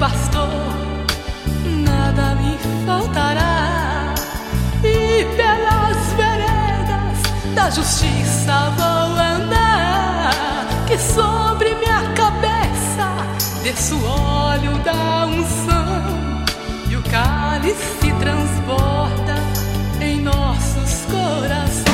pastor, nada me faltará. E pelas veredas da justiça vou andar, que sobre minha cabeça desça o óleo da unção, e o cálice transborda em nossos corações.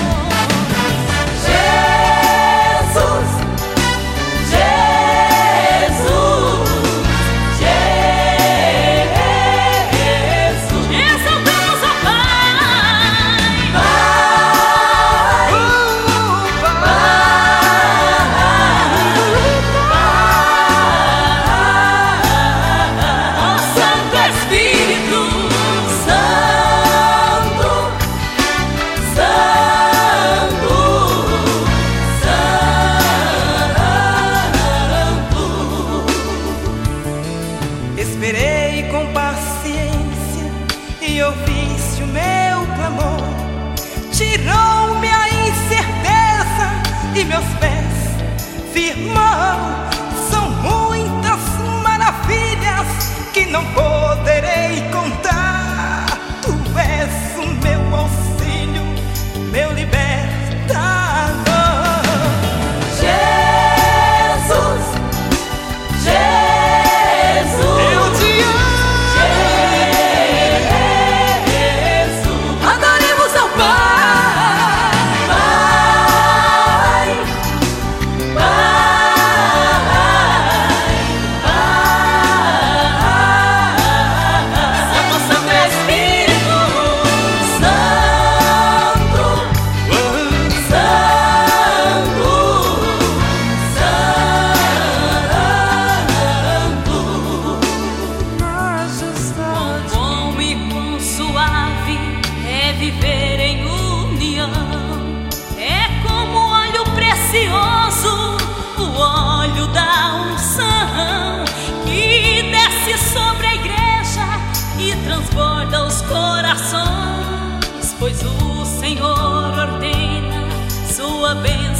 Esperei com paciência e ouviste o meu clamor. Tirou-me a incerteza e meus pés firmou. São muitas maravilhas que não poderei contar. Tu és o meu auxílio, meu libertador. Viver em união é como óleo precioso, o óleo da unção, que desce sobre a igreja e transborda os corações, pois o Senhor ordena sua bênção